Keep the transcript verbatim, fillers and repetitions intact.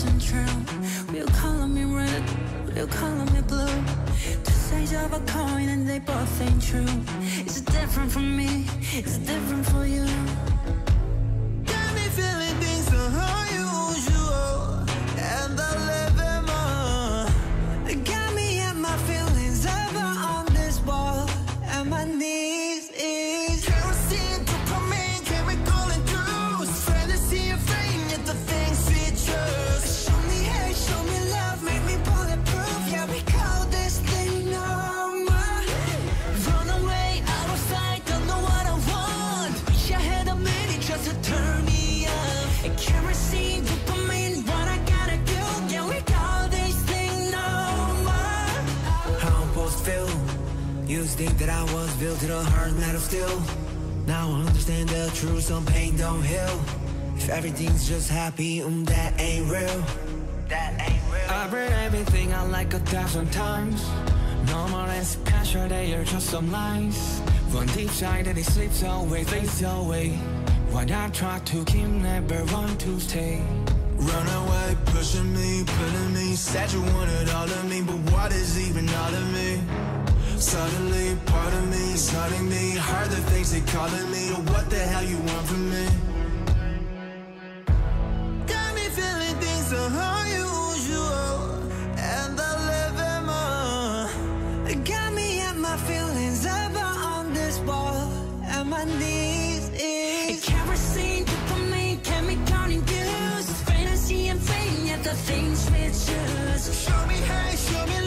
wasn't true. We'll color me red, we'll color me blue. Two sides of a coin and they both ain't true. It's different for me, it's different for you. Got me feeling things unusual, and I live in more. Got me at my feelings ever on this wall, and my knees is kerosene, dopamine, chemical and juice. Fantasy and fame, yet the things we choose. Show me hate, show me love, make me bulletproof. Yeah, we call this thing normal. Run away, out of sight, don't know what I want. Wish I had a minute just to turn me up. And kerosene, dopamine, what I gotta do. Yeah, we call this thing normal. How I'm supposed to feel? Used to think that I was built to the hard metal steel. Now I understand the truth, some pain don't heal. If everything's just happy, um, that ain't real. That ain't real. I've read everything I like a thousand times. Normal and special, they are just some lies. One deep side that it slips away, fades away. What I try to keep, never want to stay. Run away, pushing me, pulling me. Said you wanted all of me, but what is even all of me? Suddenly, part of me, starting me. Heard the things they calling me. What the hell you want from me? Got me feeling things so unusual, and I live in more. Got me at my feelings ever on this wall, and my knees is kerosene, dopamine, chemical induced. Fantasy and fame, yet the things we choose. Show me hate, show me